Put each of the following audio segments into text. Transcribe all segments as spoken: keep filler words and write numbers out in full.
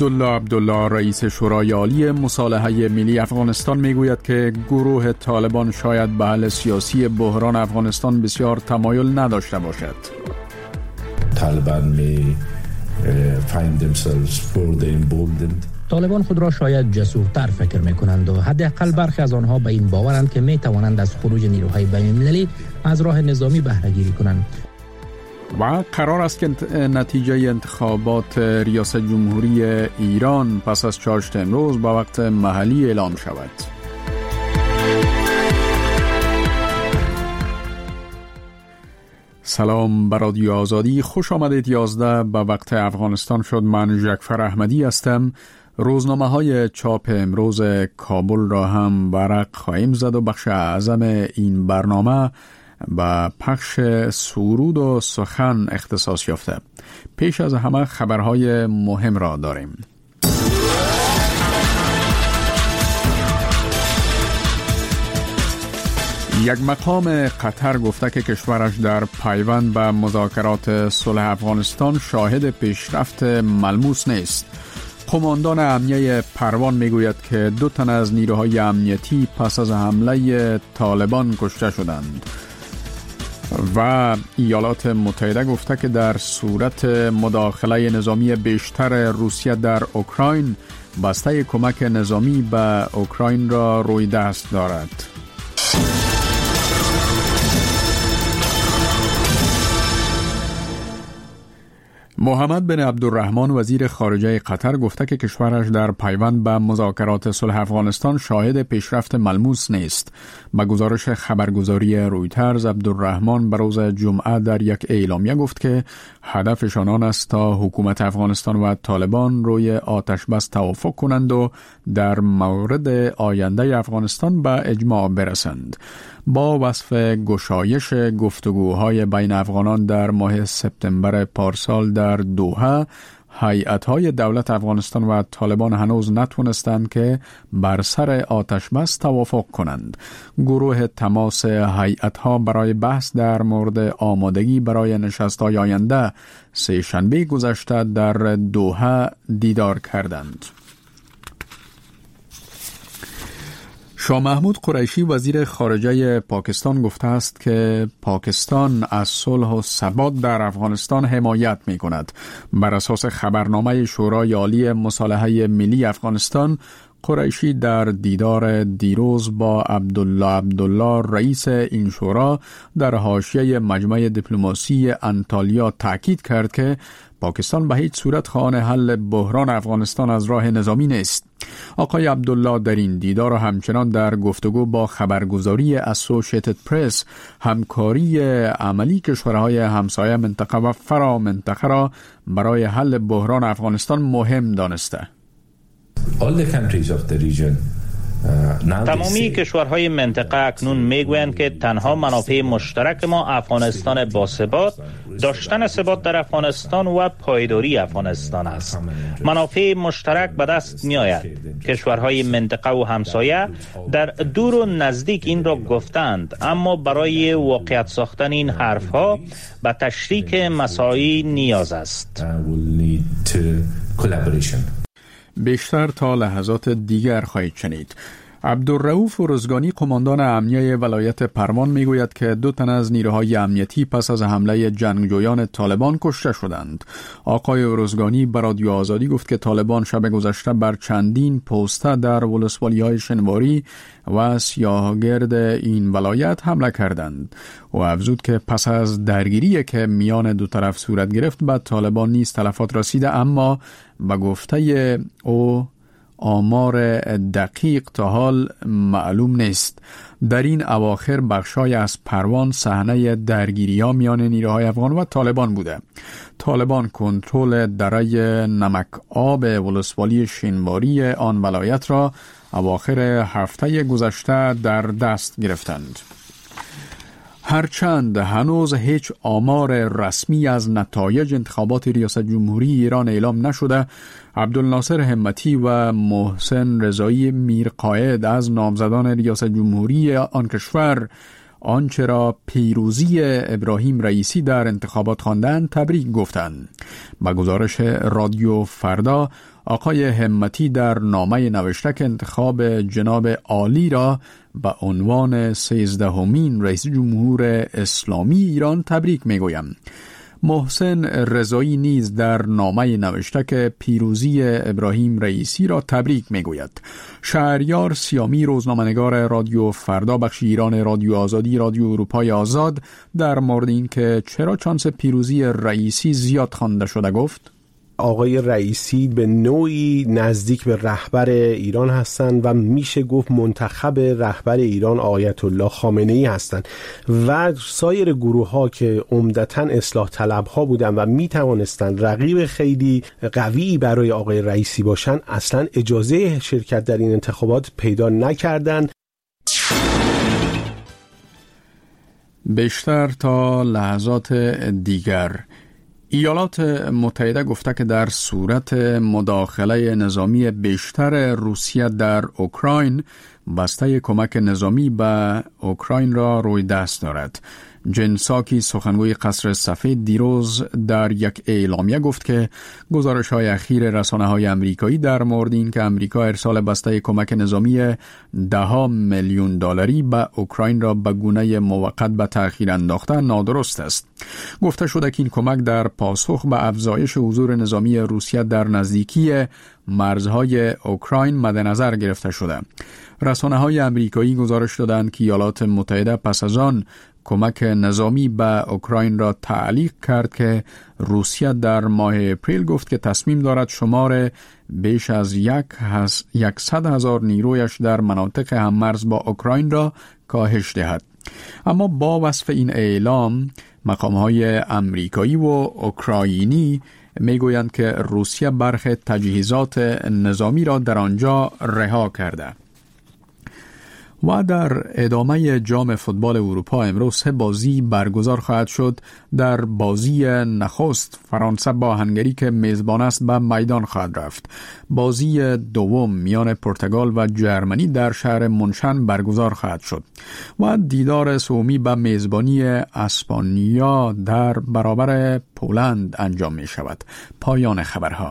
عبدالله عبدالله رئیس شورای عالی مصالحه ملی افغانستان میگوید که گروه طالبان شاید به حل سیاسی بحران افغانستان بسیار تمایل نداشته باشد. طالبان می find themselves further emboldened. طالبان خود را شاید جسورتر فکر میکنند و حداقل برخی از آنها به این باورند که می توانند از خروج نیروهای بین‌المللی از راه نظامی بهره گیری کنند. و قرار است که نتیجه انتخابات ریاست جمهوری ایران پس از چهارشنبه امروز با وقت محلی اعلام شود. سلام بر رادیو آزادی، خوش آمدید. یازده به وقت افغانستان شد. من جعفر احمدی هستم. روزنامه های چاپ امروز کابل را هم برق خواهیم زد و بخش اعظم این برنامه با پخش سرود و سخن اختصاص یافته. پیش از همه خبرهای مهم را داریم. یک مقام قطر گفته که کشورش در پیوند به مذاکرات صلح افغانستان شاهد پیشرفت ملموس نیست. قماندان امنیه پروان میگوید که دو تن از نیروهای امنیتی پس از حمله طالبان کشته شدند. و ایالات متحده گفته که در صورت مداخله نظامی بیشتر روسیه در اوکراین، بسته کمک نظامی به اوکراین را روی دست دارد. محمد بن عبدالرحمن وزیر خارجه قطر گفته که کشورش در پیوند به مذاکرات صلح افغانستان شاهد پیشرفت ملموس نیست. با گزارش خبرگزاری رویترز، عبدالرحمن به روز جمعه در یک اعلامیه گفت که هدفشان آن است تا حکومت افغانستان و طالبان روی آتش بس توافق کنند و در مورد آینده افغانستان به اجماع برسند. با وصف گشایش گفتگوهای بین افغانان در ماه سپتامبر پارسال در دوحه، هیئت‌های دولت افغانستان و طالبان هنوز نتونستند که بر سر آتش بس توافق کنند. گروه تماس هیئت‌ها برای بحث در مورد آمادگی برای نشست‌های آینده سه شنبه گذشته در دوحه دیدار کردند. شاه محمود قریشی وزیر خارجه پاکستان گفته است که پاکستان از صلح و ثبات در افغانستان حمایت می کند. بر اساس خبرنامه شورای عالی مصالحه ملی افغانستان، قریشی در دیدار دیروز با عبدالله عبدالله رئیس این شورا در حاشیه مجمع دیپلماسی انطالیا تاکید کرد که پاکستان به هیچ صورت خواهان حل بحران افغانستان از راه نظامی نیست. آقای عبدالله در این دیدار و همچنان در گفتگو با خبرگزاری اسوسییتد پرس همکاری عملی کشورهای همسایه منطقه و فرا منطقه را برای حل بحران افغانستان مهم دانسته. All the countries of the region تمامی کشورهای منطقه اکنون میگویند که تنها منافع مشترک ما افغانستان با ثبات، داشتن ثبات در افغانستان و پایداری افغانستان است. منافع مشترک به دست می آید. کشورهای منطقه و همسایه در دور و نزدیک این را گفتند، اما برای واقعیت ساختن این حرفها به تشریک مساعی نیاز است. بیشتر تا لحظات دیگر خواهید شنید. عبدالرؤوف رزگانی قماندان امنیه ولایت پروان میگوید که دو تن از نیروهای امنیتی پس از حمله جنگجویان طالبان کشته شدند. آقای رزگانی به رادیو آزادی گفت که طالبان شب گذشته بر چندین پوسته در ولسوالی‌های شنواری و سیاهگرد این ولایت حمله کردند و افزود که پس از درگیری که میان دو طرف صورت گرفت به طالبان نیز تلفات رسیده، اما به گفته او آمار دقیق تا حال معلوم نیست. در این اواخر بخشای از پروان صحنه درگیری‌ها میان نیروهای افغان و طالبان بوده. طالبان کنترل دره نمک آب ولسوالی شینواری آن ولایت را اواخر هفته گذشته در دست گرفتند. هرچند هنوز هیچ آمار رسمی از نتایج انتخابات ریاست جمهوری ایران اعلام نشده، عبدالناصر همتی و محسن رضایی میرقائد از نامزدان ریاست جمهوری آن کشور آنچه را پیروزی ابراهیم رئیسی در انتخابات خواندند تبریک گفتند. با گزارش رادیو فردا، آقای همتی در نامه نوشته که انتخاب جناب عالی را به عنوان سیزدهمین رئیس جمهور اسلامی ایران تبریک میگویم. محسن رضایی نیز در نامه نوشته که پیروزی ابراهیم رئیسی را تبریک میگوید. شهریار سیامی، روزنامه‌نگار رادیو فردا بخش ایران رادیو آزادی رادیو اروپای آزاد، در مورد این که چرا چانس پیروزی رئیسی زیاد خوانده شده گفت: آقای رئیسی به نوعی نزدیک به رهبر ایران هستند و میشه گفت منتخب رهبر ایران آیت الله خامنه‌ای هستند و سایر گروه ها که عمدتاً اصلاح طلب ها بودند و میتوانستند رقیب خیلی قوی برای آقای رئیسی باشند اصلا اجازه شرکت در این انتخابات پیدا نکردند. بیشتر تا لحظات دیگر، ایالات متحده گفته که در صورت مداخله نظامی بیشتر روسیه در اوکراین، بسته کمک نظامی به اوکراین را روی دست دارد. جن ساکی، سخنگوی قصر سفید، دیروز در یک اعلامیه گفت که گزارش‌های اخیر رسانه‌های آمریکایی در مورد این که آمریکا ارسال بسته کمک نظامی ده میلیون دلاری به اوکراین را به گونه موقت به تأخیر انداخته نادرست است. گفته شده که این کمک در پاسخ به افزایش حضور نظامی روسیه در نزدیکی مرزهای اوکراین مد نظر گرفته شده. رسانه‌های آمریکایی گزارش دادند که ایالات متحده پس از آن کمک نظامی به اوکراین را تعلیق کرد که روسیه در ماه اپریل گفت که تصمیم دارد شمار بیش از یک یکصد هزار نیرویش در مناطق هممرز با اوکراین را کاهش دهد. اما با وصف این اعلام، مقام‌های آمریکایی و اوکراینی میگویند که روسیه برخی تجهیزات نظامی را در آنجا رها کرده. و در ادامه جام فوتبال اروپا امروز سه بازی برگزار خواهد شد. در بازی نخست فرانسه با هنگری که میزبان است به میدان خواهد رفت. بازی دوم میان پرتغال و جرمنی در شهر منشن برگزار خواهد شد و دیدار سومی به میزبانی اسپانیا در برابر پولند انجام می شود. پایان خبرها.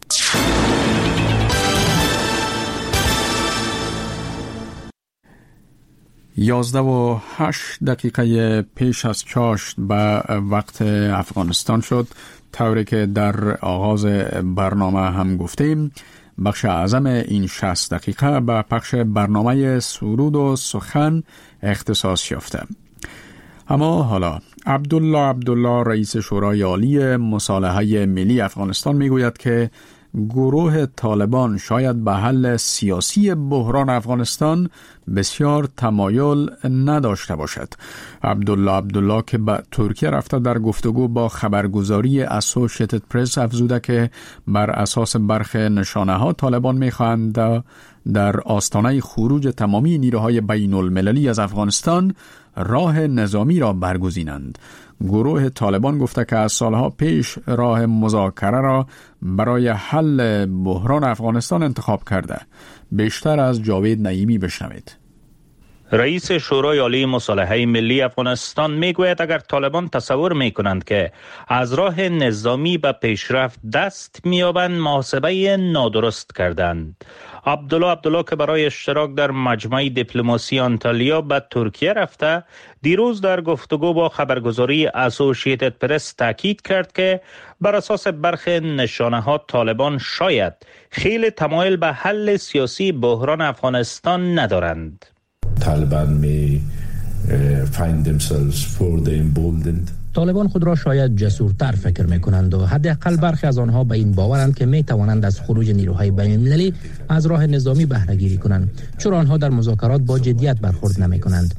یازده و هشت دقیقه پیش از چاشت به وقت افغانستان شد، طوری که در آغاز برنامه هم گفتیم. بخش اعظم این شصت دقیقه به پخش برنامه سرود و سخن اختصاص یافته. اما حالا عبدالله عبدالله رئیس شورای عالی مصالحه ملی افغانستان میگوید که گروه طالبان شاید به حل سیاسی بحران افغانستان بسیار تمایل نداشته باشد. عبدالله عبدالله که به ترکیه رفته در گفتگو با خبرگزاری اسوسییتد پرس افزوده که بر اساس برخی نشانه ها طالبان میخواهند در آستانه خروج تمامی نیروهای بین المللی از افغانستان راه نظامی را برگزینند. گروه طالبان گفته که از سالها پیش راه مذاکره را برای حل بحران افغانستان انتخاب کرده. بیشتر از جاوید نعیمی بشنوید. رئیس شورای عالی مصالحه ملی افغانستان میگوید اگر طالبان تصور میکنند که از راه نظامی به پیشرفت دست میابند، محاسبه نادرست کردند. عبدالله عبدالله که برای اشتراک در مجمع دیپلماسی آنتالیا به ترکیه رفته، دیروز در گفتگو با خبرگزاری اسوسییتد پرس تاکید کرد که بر اساس برخی نشانه ها طالبان شاید خیلی تمایل به حل سیاسی بحران افغانستان ندارند. طالبان may uh, find themselves further emboldened. طالبان خود را شاید جسورتر فکر میکنند و حداقل برخی از آنها به این باورند که می توانند از خروج نیروهای بین المللی از راه نظامی بهره گیری کنند، چرا آنها در مذاکرات با جدیت برخورد نمی کنند.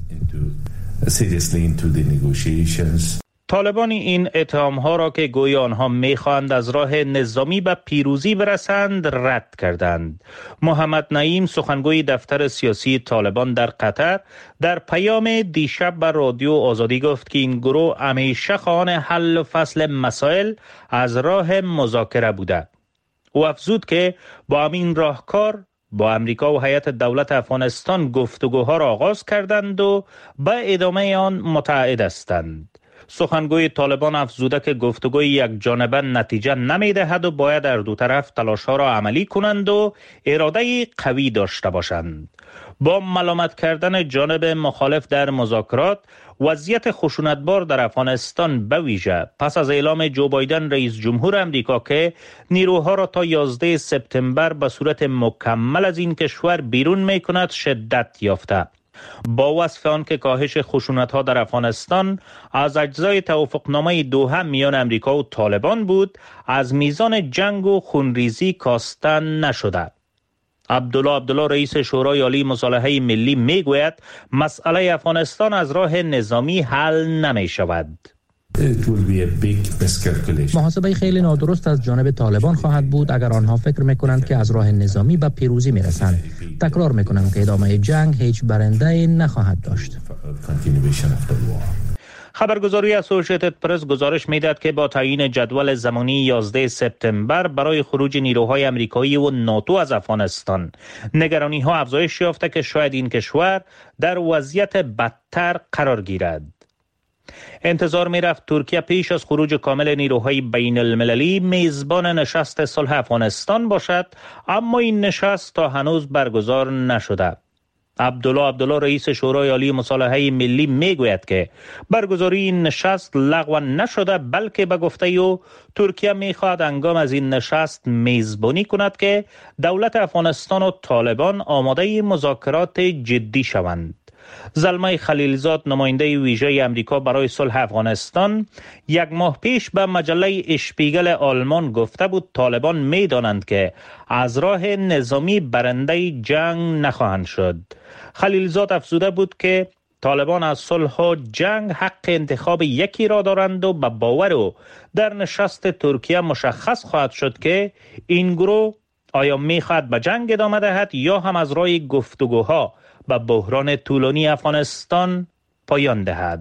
طالبان این اتهام‌ها را که گویی آنها می‌خواهند از راه نظامی به پیروزی برسند رد کردند. محمد نعیم، سخنگوی دفتر سیاسی طالبان در قطر، در پیام دیشب بر رادیو آزادی گفت که این گروه همیشه خواهان حل و فصل مسائل از راه مذاکره بوده. او افزود که با همین راهکار با امریکا و هیئت دولت افغانستان گفتگوها را آغاز کردند و به ادامه آن متعهد هستند. سخنگوی طالبان افزوده که گفتگوی یک جانبه نتیجه نمی دهد و باید هر دو طرف تلاش‌ها را عملی کنند و اراده قوی داشته باشند. با ملامت کردن جانب مخالف در مذاکرات، وضعیت خشونتبار در افغانستان به ویژه پس از اعلام جو بایدن رئیس جمهور امریکا که نیروها را تا یازده سپتامبر به صورت مکمل از این کشور بیرون می کند شدت یافته. با وصف آن که کاهش خشونت‌ها در افغانستان از اجزای توافقنامه دوحه میان امریکا و طالبان بود، از میزان جنگ و خونریزی کاسته نشده. عبدالله عبدالله رئیس شورای عالی مصالحه ملی میگوید مسئله افغانستان از راه نظامی حل نمی شود. محاسبه خیلی نادرست از جانب طالبان خواهد بود اگر آنها فکر میکنند که از راه نظامی به پیروزی میرسند. تکرار میکنم که ادامه جنگ هیچ برنده نخواهد داشت. خبرگزاری اسوسییتد پرس گزارش میدهد که با تعیین جدول زمانی یازده سپتامبر برای خروج نیروهای آمریکایی و ناتو از افغانستان، نگرانی ها افزایش یافته که شاید این کشور در وضعیت بدتر قرار گیرد. انتظار می رفت ترکیه پیش از خروج کامل نیروهای بین المللی میزبان نشست صلح افغانستان باشد، اما این نشست تا هنوز برگزار نشده. عبدالله عبدالله رئیس شورای عالی مصالحه ملی میگوید که برگزاری این نشست لغو نشده، بلکه به گفته او ترکیه میخواهد هنگام از این نشست میزبانی کند که دولت افغانستان و طالبان آماده مذاکرات جدی شوند. زلمه خلیلزاد نماینده ویژه امریکا برای صلح افغانستان یک ماه پیش به مجله اشپیگل آلمان گفته بود طالبان میدانند که از راه نظامی برنده جنگ نخواهند شد. خلیلزاد افزوده بود که طالبان از صلح و جنگ حق انتخاب یکی را دارند و به باور او در نشست ترکیه مشخص خواهد شد که این گروه آیا میخواهد به جنگ ادامه دهد یا هم از راه گفتگوها به بحران طولانی افغانستان پایان دهد.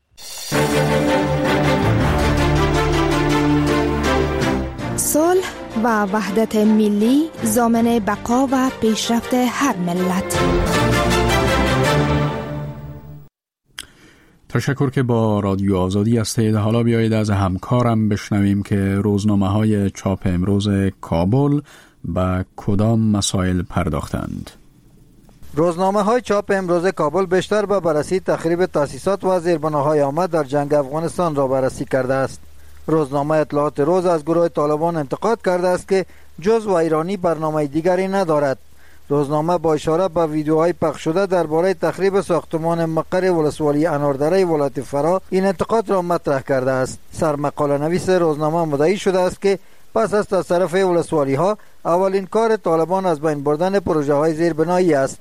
صلح و وحدت ملی ضامن بقا و پیشرفت هر ملت. تشکر که با رادیو آزادی هستید. حالا بیایید از همکارم بشنویم که روزنامه‌های چاپ امروز کابل به کدام مسائل پرداختند. روزنامه های چاپ امروز کابل بیشتر به بررسی تخریب تاسیسات و زیربناهای عامه در جنگ افغانستان را بررسی کرده است. روزنامه اطلاعات روز از گروه طالبان انتقاد کرده است که جز و ایرانی برنامه دیگری ندارد. روزنامه با اشاره به ویدیوهای پخش شده درباره تخریب ساختمان مقر ولسوالی اناردره ولایت فرا این انتقاد را مطرح کرده است. سرمقاله نویس روزنامه مدعی شده است که پس از تصرف ولسوالی ها اولین کار طالبان از بین بردن پروژه های زیربنایی است.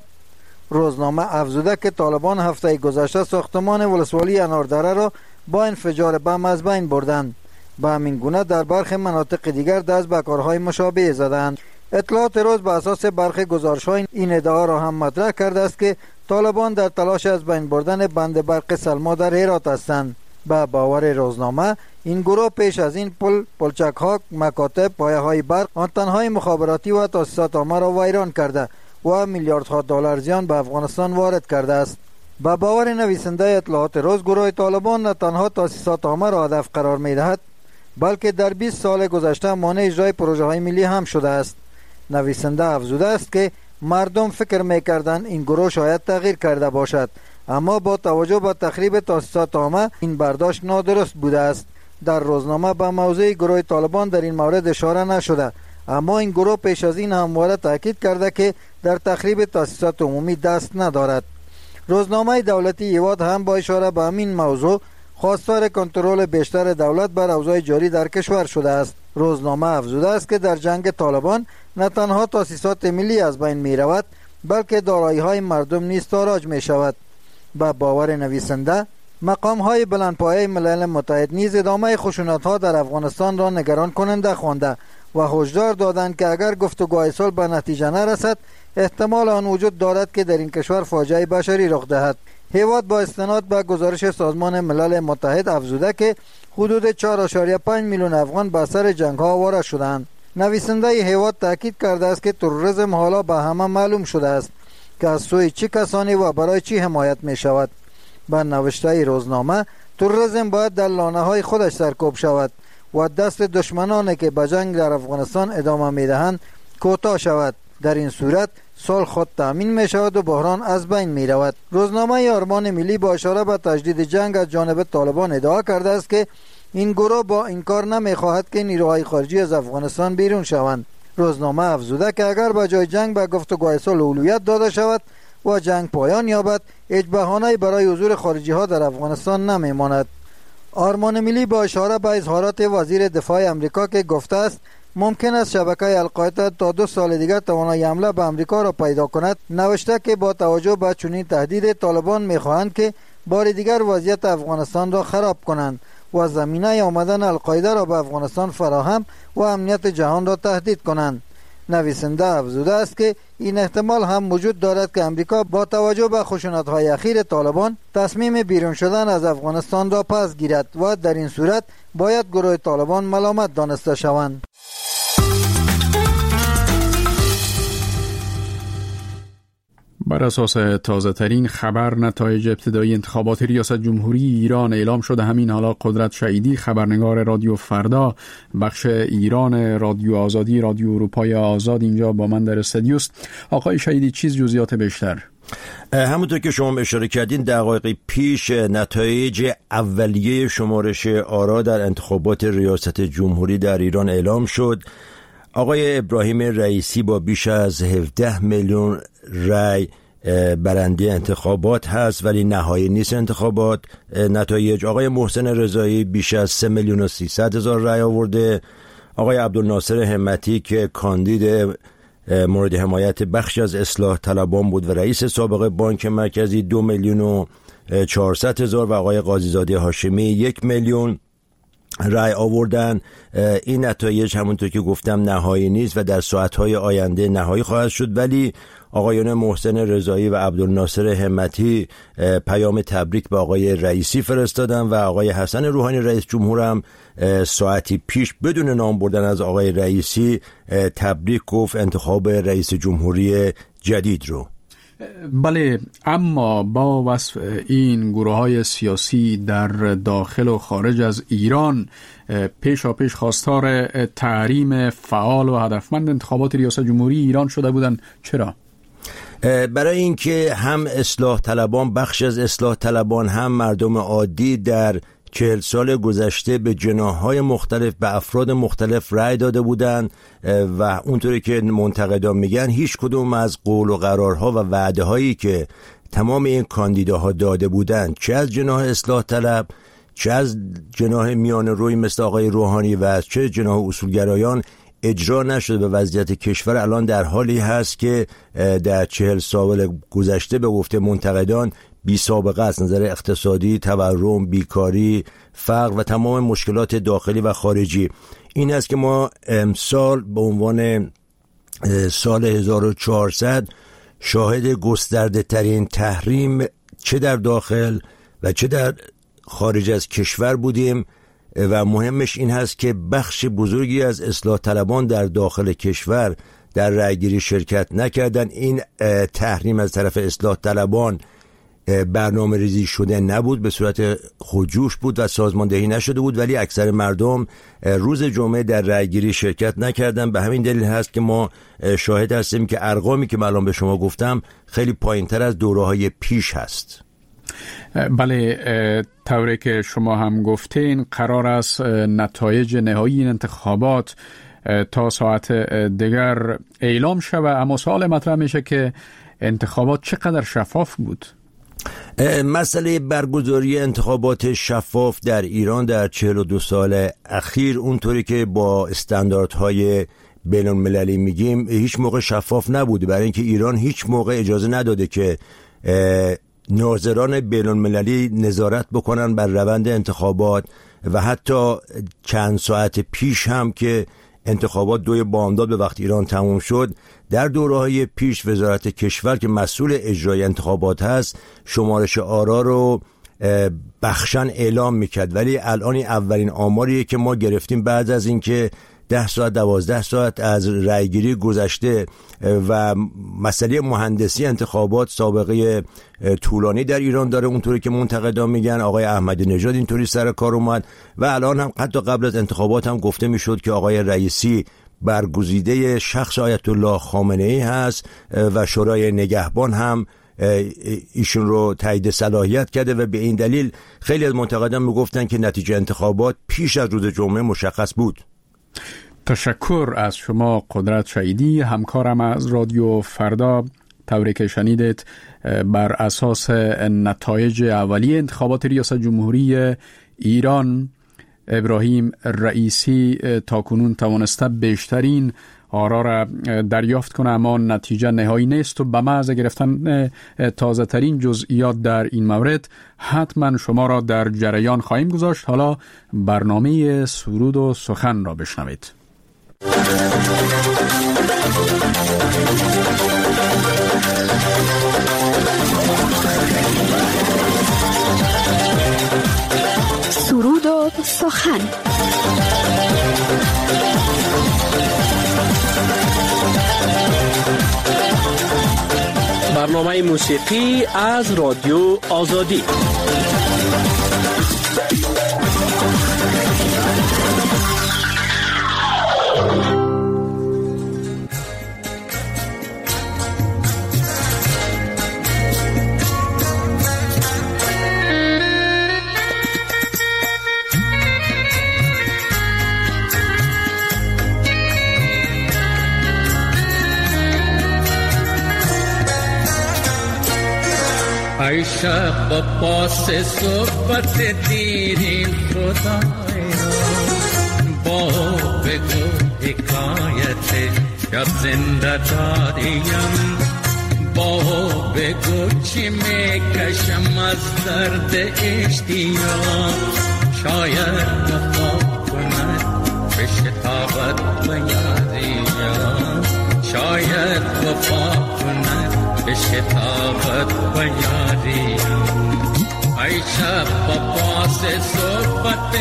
روزنامه افزوده که طالبان هفته گذشته ساختمان ولسوالی اناردره را با انفجار بم از بین بردند. به همین گونه در برخی مناطق دیگر دست به کارهای مشابه زدند. اطلاعات روز به اساس برخی گزارش‌های این ادعا را هم مطرح کرده است که طالبان در تلاش از بین بردن بند برق سلما در هرات هستند. به باور روزنامه این گروه پیش از این پل، پلچک‌ها، مکاتب، پایه‌های برق، آنتن‌های مخابراتی و تاسیسات عامه را ویران کرده و میلیاردها دلار زیان به افغانستان وارد کرده است. به باور نویسنده اطلاعات روز گروه طالبان نه تنها تاسیسات عامه را هدف قرار می‌دهد، بلکه در بیست سال گذشته مانع اجرای پروژه‌های ملی هم شده است. نویسنده افزوده است که مردم فکر می‌کردند این گروه شاید تغییر کرده باشد، اما با توجه به تخریب تاسیسات عامه این برداشت نادرست بوده است. در روزنامه به موضوع گروه طالبان در این مورد اشاره نشده، اما این گروه پیش از این همواره تاکید کرده که در تخریب تاسیسات عمومی دست ندارد. روزنامه دولتی ایواد هم با اشاره به همین موضوع خواستار کنترل بیشتر دولت بر اوضاع جاری در کشور شده است. روزنامه افزوده است که در جنگ طالبان نه تنها تاسیسات ملی از بین می رود، بلکه دارایی های مردم نیز تاراج می شود. با باور نویسنده مقام های بلندپایه ملل متحد نیز ادامه خشونت ها در افغانستان را نگران کننده خوانده و هشدار دادند که اگر گفتگوهای صلح به نتیجه نرسد احتمال آن وجود دارد که در این کشور فاجعه بشری رخ دهد. هیواد با استناد به گزارش سازمان ملل متحد افزوده که حدود چهار و پنج میلیون افغان به اثر جنگ ها آواره شدند. نویسنده هیواد تاکید کرده است که تروریسم حالا به همه معلوم شده است که از سوی چه کسانی و برای چی حمایت می شود. با نوشته روزنامه تروریسم باید در لانه های خودش سرکوب شود و دست دشمنانی که به جنگ در افغانستان ادامه می دهند کوتاه شود. در این صورت صلح خود تامین می شود و بحران از بین می رود. روزنامه آرمان ملی با اشاره به تجدید جنگ از جانب طالبان ادعا کرده است که این گروه با این کار نمی خواهد که نیروهای خارجی از افغانستان بیرون شوند. روزنامه افزوده که اگر به جای جنگ به گفتگوهای صلح اولویت داده شود و جنگ پایان یابد، هیچ بهانه‌ای برای حضور خارجی ها در افغانستان نمی ماند. آرمان ملی با اشاره به اظهارات وزیر دفاع امریکا که گفته است ممکن است شبکه القاعده تا دو سال دیگر توانایی حمله به امریکا را پیدا کند، نوشته که با توجه به چنین تهدید طالبان می‌خواهند که بار دیگر وضعیت افغانستان را خراب کنند و زمینه آمدن القاعده را به افغانستان فراهم و امنیت جهان را تهدید کنند. نویسنده افزوده است که این احتمال هم وجود دارد که امریکا با توجه به خشونت‌های اخیر طالبان تصمیم بیرون شدن از افغانستان را پس گیرد و در این صورت باید گروه طالبان ملامت دانسته شوند. بر اساس تازه ترین خبر، نتایج ابتدایی انتخابات ریاست جمهوری ایران اعلام شده. همین حالا قدرت شهیدی، خبرنگار رادیو فردا بخش ایران رادیو آزادی رادیو اروپای آزاد، اینجا با من در استودیوست. آقای شهیدی، چیز جزئیات بیشتر؟ همونطور که شما اشاره کردین، دقایق پیش نتایج اولیه شمارش آرا در انتخابات ریاست جمهوری در ایران اعلام شد. آقای ابراهیم رئیسی با بیش از هفده میلیون رای برنده انتخابات هست، ولی نهایی نیست انتخابات نتایج. آقای محسن رضایی بیش از سه میلیون و سیصد هزار رای آورده. آقای عبدالناصر همتی که کاندید مورد حمایت بخشی از اصلاح طلبان بود و رئیس سابق بانک مرکزی دو میلیون و چهارصد هزار و آقای قاضیزاده هاشمی یک میلیون رای آوردن. این نتایج همونطور که گفتم نهایی نیست و در ساعتهای آینده نهایی خواهد شد، ولی آقایان محسن رضایی و عبدالناصر همتی پیام تبریک به آقای رئیسی فرستادن و آقای حسن روحانی رئیس جمهور هم ساعتی پیش بدون نام بردن از آقای رئیسی تبریک گفت انتخاب رئیس جمهوری جدید رو. بله، اما با وصف این گروه‌های سیاسی در داخل و خارج از ایران پیشا پیش خواستار تحریم فعال و هدفمند انتخابات ریاست جمهوری ایران شده بودند. چرا؟ برای اینکه هم اصلاح طلبان، بخش از اصلاح طلبان، هم مردم عادی در چهل سال گذشته به جناح‌های مختلف، به افراد مختلف رأی داده بودند و اونطوری که منتقدان میگن هیچ کدوم از قول و قرارها و وعده هایی که تمام این کاندیداها داده بودند، چه از جناح اصلاح طلب، چه از جناح میان روی مثل آقای روحانی و چه جناح اصولگرایان، اجرا نشده. به وضعیت کشور الان در حالی هست که در چهل سال گذشته به گفته منتقدان بی سابقه است، نظر اقتصادی، تورم، بیکاری، فقر و تمام مشکلات داخلی و خارجی. این است که ما امسال به عنوان سال هزار و چهارصد شاهد گسترده ترین تحریم چه در داخل و چه در خارج از کشور بودیم و مهمش این هست که بخش بزرگی از اصلاح طلبان در داخل کشور در رأیگیری شرکت نکردن. این تحریم از طرف اصلاح طلبان برنامه ریزی شده نبود، به صورت خودجوش بود و سازماندهی نشده بود، ولی اکثر مردم روز جمعه در رأیگیری شرکت نکردن. به همین دلیل هست که ما شاهد هستیم که ارقامی که الان به شما گفتم خیلی پایین‌تر از دوره‌های پیش هست. بله، طوری که شما هم گفتین قرار است نتایج نهایی این انتخابات تا ساعت دیگر اعلام شود، اما سوال مطرح میشه که انتخابات چقدر شفاف بود؟ مسئله برگزاری انتخابات شفاف در ایران در چهل و دو سال اخیر اونطوری که با استانداردهای بین المللی میگیم هیچ موقع شفاف نبوده، برای اینکه ایران هیچ موقع اجازه نداده که ناظران بین المللی نظارت بکنن بر روند انتخابات و حتی چند ساعت پیش هم که انتخابات دوی بامداد به وقت ایران تموم شد، در دوره‌های پیش وزارت کشور که مسئول اجرای انتخابات هست شمارش آرا رو بخشن اعلام میکرد، ولی الان اولین آماریه که ما گرفتیم بعد از اینکه ده ساعت دوازده ساعت از رأیگیری گذشته و مسئله مهندسی انتخابات سابقه طولانی در ایران داره، اونطوری که منتقدان میگن. آقای احمدی نژاد اینطوری سر کار اومد و الان هم حتی قبل از انتخابات هم گفته میشد که آقای رئیسی برگزیده شخص آیت الله خامنه ای هست و شورای نگهبان هم ایشون رو تایید صلاحیت کرده و به این دلیل خیلی از منتقدان میگفتن که نتیجه انتخابات پیش از روز جمعه مشخص بود. تشکر از شما قدرت شهیدی، همکارم از رادیو فردا. طوری که شنیدید بر اساس نتایج اولیه انتخابات ریاست جمهوری ایران، ابراهیم رئیسی تاکنون توانسته بیشترین آرا را دریافت کنه، اما نتیجه نهایی نیست و به محض گرفتن تازه ترین جزئیات در این مورد حتما شما را در جریان خواهیم گذاشت. حالا برنامه سرود و سخن را بشنوید. سرود و سخن. برنامه موسیقی از رادیو آزادی. ای شب با پاس صحبت دیرین خدایا، با بگو حکایت شب زنده داریم، با بگو چی میکشم از درد اشتیاق، شاید وفا کند به شتابت و یاریم، شاید وفا کند به شتابت و یاریم. ای شب با پاس صحبت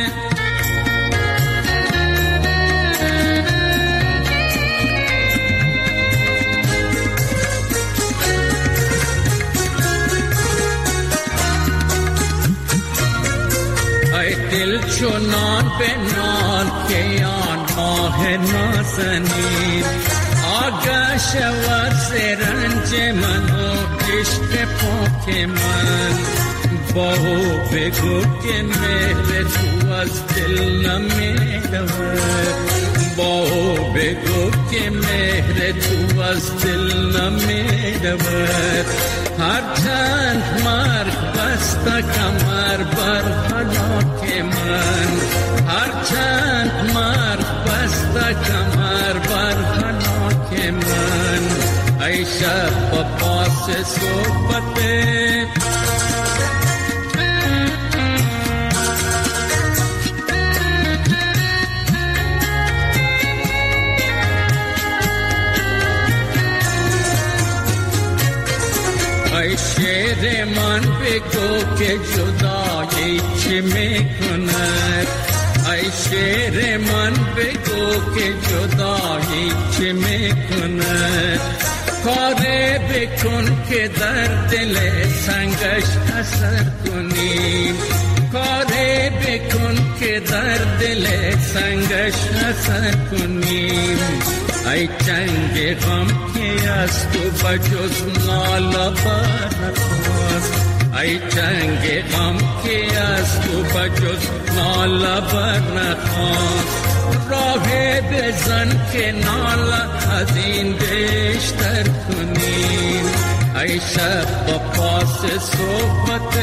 ای دل چونان به نان که آن ماه نازنین، آگاه شود زرنج من و عشق پاک من، با بگو که مهر تو از دل نمیرود، با بگو که مهر تو از دل نمیرود، هر چند مرگ بسته کمر بر هلاک من، هر چند مرگ بسته کمر بر هلاک من. ای شب با پاس صحبت ای شیر من بگو که جدایی چه میکند، ای شیر من بگو که جدایی چه میکند، کاری بکن که در دل سنگش اثر کنیم، کاری بکن که در دل سنگش اثر کنیم. ای چنگ غم که از تو بجز ناله برنخواست، ای چنگ غم که از تو بجز ناله برنخواست، راه بزن که ناله از این بیشتر کنیم. ای شب با پاس صحبت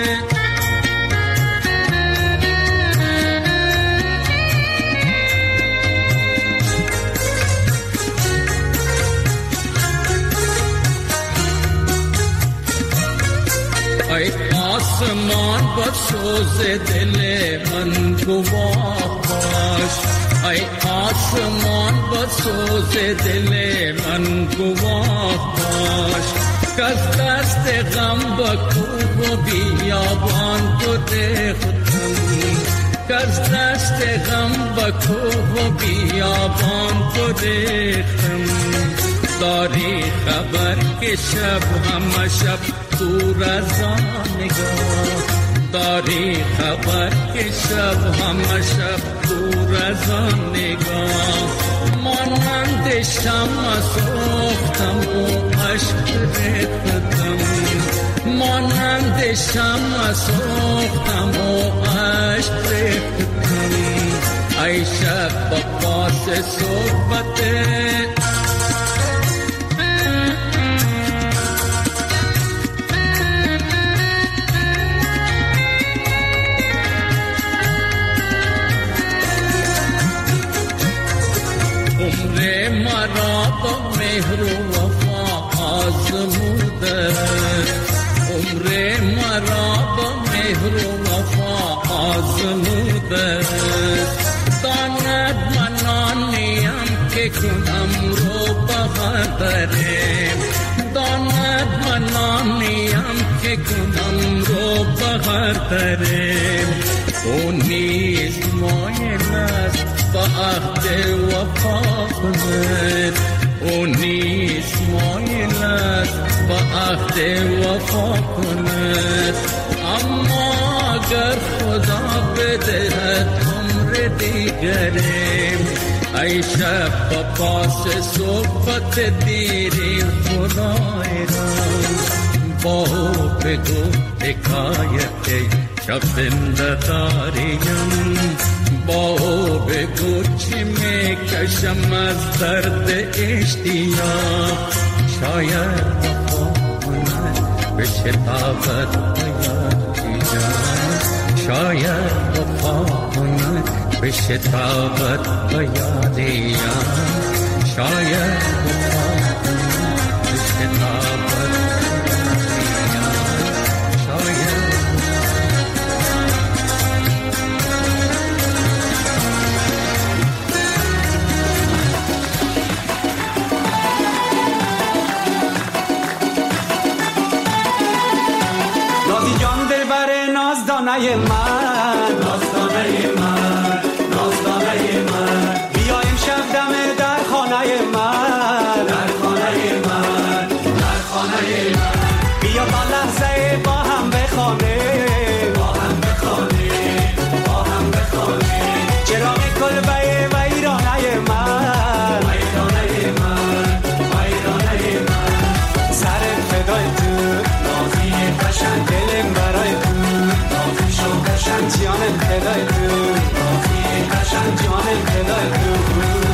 ای آسمان با سوز دل من گواه باش، ای آسمان با سوز دل من گواه باش، کس دست غم با کوه و بیابان تو دخت کنی، که از دست غم به کوه و بیابان تو ریختم. داری خبر که شب همه شب دور از آن نگاه، داری خبر که شب همه شب دور از آن نگاه. مانند شمع سوختم و عشق ریختم، مانند شمع سوختم و عشق ریختم. ای شب با پاس صحبت عمر مرا با مهر و وفا آزموده، عمر مرا با مهر و وفا آزموده. داند من آنیم که کنم رو بخاطرم، داند من آنیم که کنم رو بخاطرم. او نیست مایل است با عهد وفا کند، او نیست مایل است با عهد وفا کند. اما اگر خدا بدهد عمر دیگرم، ای شب با پاس صحبت دیری خدای را. با او بگو حکایت شب زنده داریم، با او بگو چی میکشم از درد اشتیاق. شاید وفا کند به شتابت بیادیم، شاید وفا کند به شتابت بیادیم، شاید وفا کند به شتابت بیادیم، شاید. نازدانه من، نازدانه من، نازدانه من، بیا امشب دم در خانه من، در خانه من، در خانه من. بیا تا لحظه با هم بخوانیم، با هم بخوانیم، با هم بخوانیم. چراغ کلبه ویرانه من، ویرانه من، ویرانه من. سر فدای تو نازی قشنگ، دلم برای تو قشنگ، جانم فدای تو نازی قشنگ، جانم فدای تو.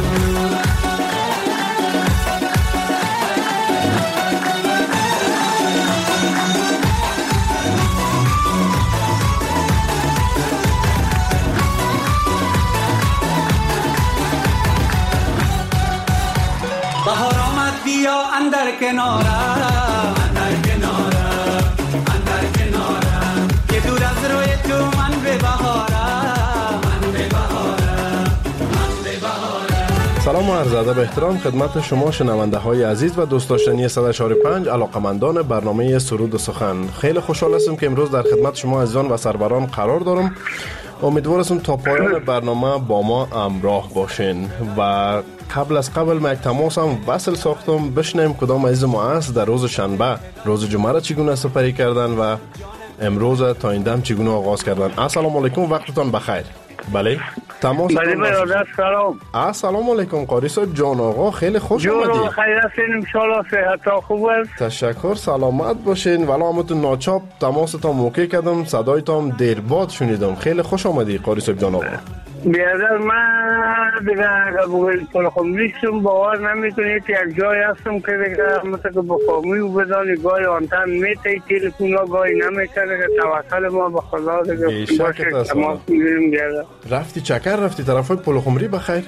بهار آمد بیا اندر کنارم، اندر کنارم، اندر کنارم. که دور از روی تو من به بهارم، من به بهارم، من به بهارم. سلام و عرض ادب احترام خدمت شما شنونده های عزیز و دوست داشتنی صد و چهار و پنج علاقمندان برنامه سرود و سخن. خیلی خوشحال هستم که امروز در خدمت شما عزیزان و سروران قرار دارم. امیدوارم تا پایان برنامه با ما همراه باشین و قبل از قبل ما یک تماس هم وصل ساختم بشنیم کدام عزیز ما است در روز شنبه روز جمعه را چگونه سپری کردن و امروز تا این دم چگونه آغاز کردن. السلام علیکم، وقتتان بخیر. بله تماس. بله برادر سلام. السلام علیکم قاری صاحب جان آقا، خیلی خوش آمدید. جان خیر هستین ان شاء الله، صحت خوب است. تشکر، سلامت باشین. والا همتون ناچاپ تماستان موقع کردم، صدایتان دیر بعد شنیدم. خیلی خوش آمدید قاری صاحب جان آقا. بیادر من دیگه اگر بگل خمریشم باور نمیکنید یک جای هستم که دیگه مثل که بخامی و بدانی گاهی آنتن میتی تلفون ها گاهی نمیکنه که توکل ما به خدا دیگه باشه تماس میگیریم. بیادر رفتی چکر رفتی طرف های پلو خمری بخیر؟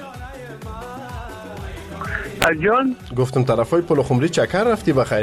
جان گفتم طرف های پلو خمری چکر رفتی بخیر؟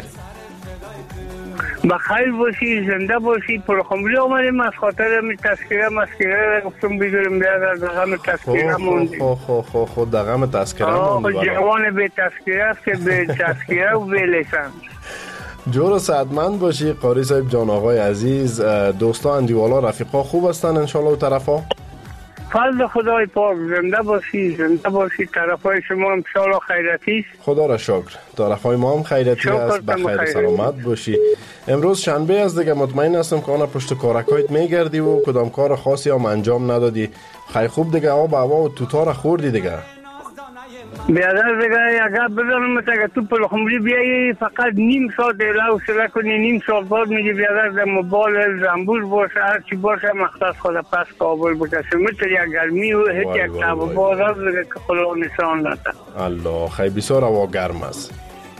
بخیر باشی، زنده باشی. پرخمری آمدیم از خاطر می تذکیره مسکیره گفتم بگیریم بیادر دقم تذکیره موندیم. خو خو خو خو دقم تذکیره موندیم. جوان به تذکیره است که به تذکیره و به لیسانس. جور و سعدمند باشی قاری صاحب جان آقای عزیز. دوستان اندیوالا رفیقا خوب هستن انشالله و طرفا؟ فضل خدای پاک. زنده باشی، زنده باشی. طرفای شما هم انشاءالله خیرتی است. خدا را شکر. طرفای ما هم خیرتی است. بخیر سلامت باشی. امروز شنبه است دیگه، مطمئن هستم که آن پشت کارکایت میگردی و کدام کار خاصی هم انجام ندادی. خیلی خوب دیگه، آب هوا و توتا خوردی دیگه. بیادر دیگه اگر بزنم که تو پلخمری بیایی فقط نیم ساعت اعلاو شده کنی، نیم ساعت بعد میگی بیادر در موبایل زنبور باشه، هرچی باشه مختص خود پس کابل باشه. مثل یک گرمی و هیچ یک تب باز هست دیگه که خدا نشان نده. الله، خیلی بسیار هوا گرم است.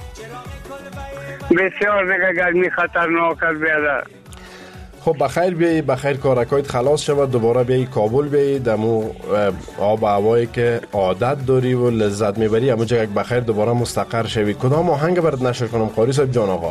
بسیار دیگه گرمی خطرناک است بیادر. خب بخیر بیایی، بخیر کارکایت خلاص شود، دوباره بیایی کابل بیایی، دمو آب هوایی که عادت داری و لذت میبری همون جا یک بخیر دوباره مستقر شوی. کدام آهنگ برات نشر کنم قاری صاحب جان آقا؟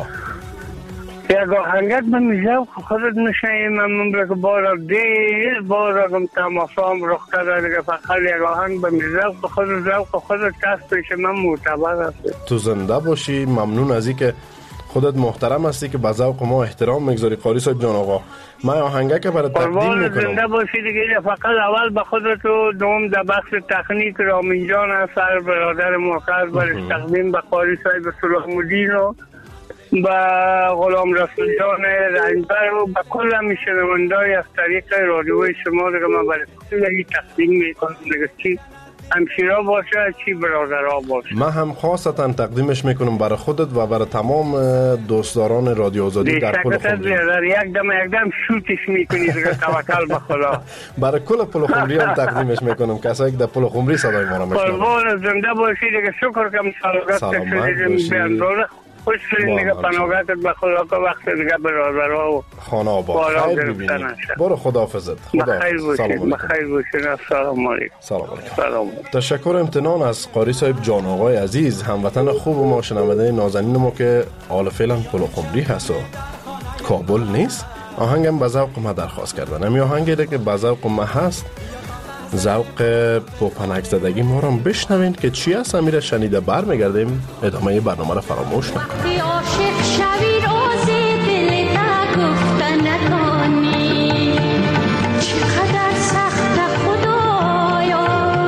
یک آهنگت به میزوق خودت میشه. من مملک بارا دیر بارا گم تماسام رخ کرده دیگه، فقط یک آهنگ به میزوق خودت ذوق خودت کس پیش من معتبر است. تو زنده باشی. ممنون از این که خودت محترم هستی که به ذوق ما احترام میگذاری قاری صاحب جان آقا. من آهنگه که برای تقدیم میکنم. زنده باشی دیگه. فقط اول به خودت و دوم در بخش تکنیک رامین جان اثر برادر مرکز برش تقدیم به قاری صاحب صلاح مدین و به غلام رسول جان رنجبر و به کل همی شنونده‌ای از طریق رادیوی شما دیگه من برای کلی تقدیم میکنم دیگه، چی همشیرا باشه چی برادرها باشه. من هم خاصتا تقدیمش میکنم برای خودت و برای تمام دوستداران رادیو آزادی در کل خمری. یک دم یک دم شوتش میکنی دیگه، توکل به خدا. برای کل پل خمری هم تقدیمش میکنم، کسایی که در پل خمری صدای ما را میشنون. قربان زنده باشی دیگه. شکر که سلامت باشی. خوش شدیم دیگه. پناهگاهت به خدا که وقت دیگه برادرها و خانه آباد خیر ببینید. برو خداحافظت. خدا بخیر باشید. بخیر باشید. السلام علیکم. سلام علیکم. تشکر امتنان از قاری صاحب جان آقای عزیز، هموطن خوب ما، شنونده نازنین ما که حال فعلا پل خمری هست و کابل نیست. آهنگم به ذوق ما درخواست کردن. همین آهنگی که به ذوق ما هست، ذوق پوپنک زدگی ما رو بشنوین که چی هست. امیر شنیده برمیگردیم ادامه برنامه رو فراموش نکنید. عاشق شوی روز دل تا گفتن نکنی، چقدر سخت خدایا،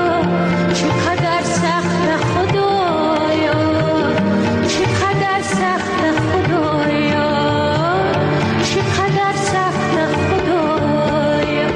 چقدر سخت خدایا، چقدر سخت خدایا، چقدر سخت خدایا.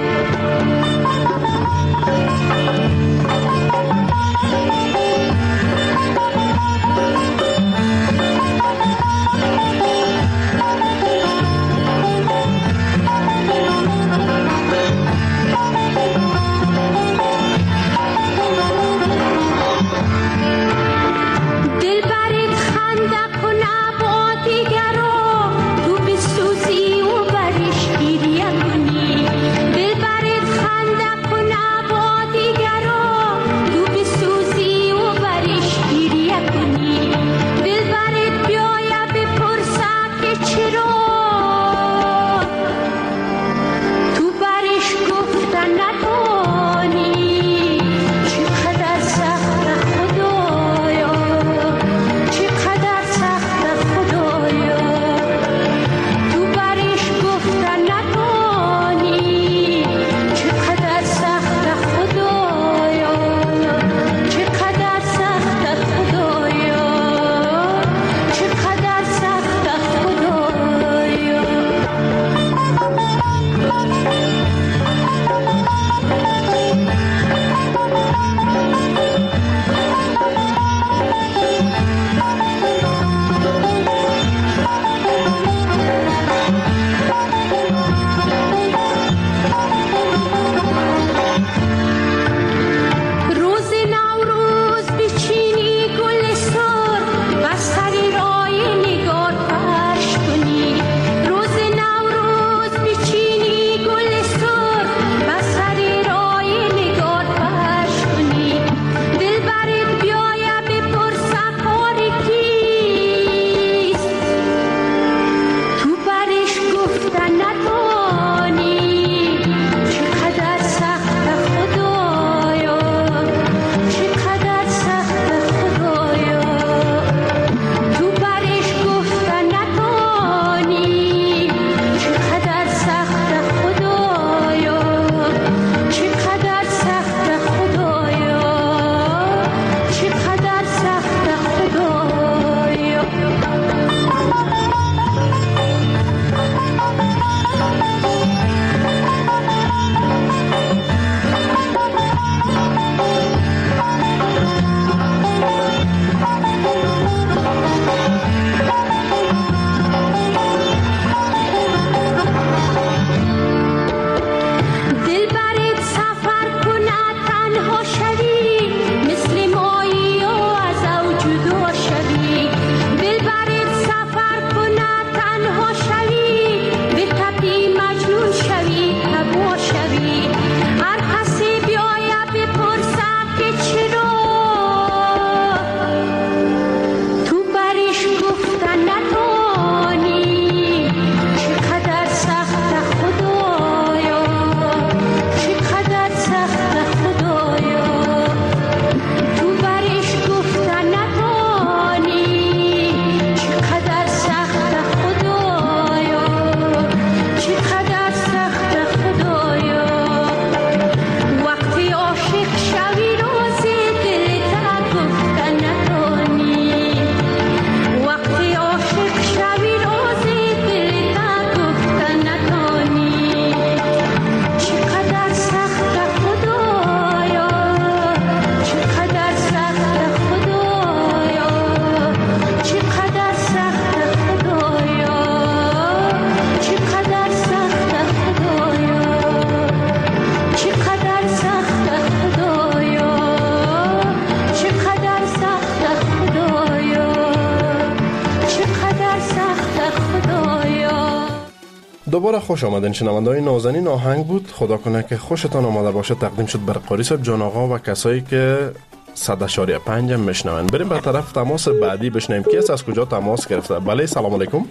دوباره خوش آمدین شنونده‌های نازنین. آهنگ بود خدا کنه که خوشتان آمده باشه تقدیم شد بر قاری صاحب جان آقا و کسایی که صد اشاریه پنج هم میشنون. بریم به طرف تماس بعدی بشنیم کی است، از کجا تماس گرفته. بله سلام علیکم.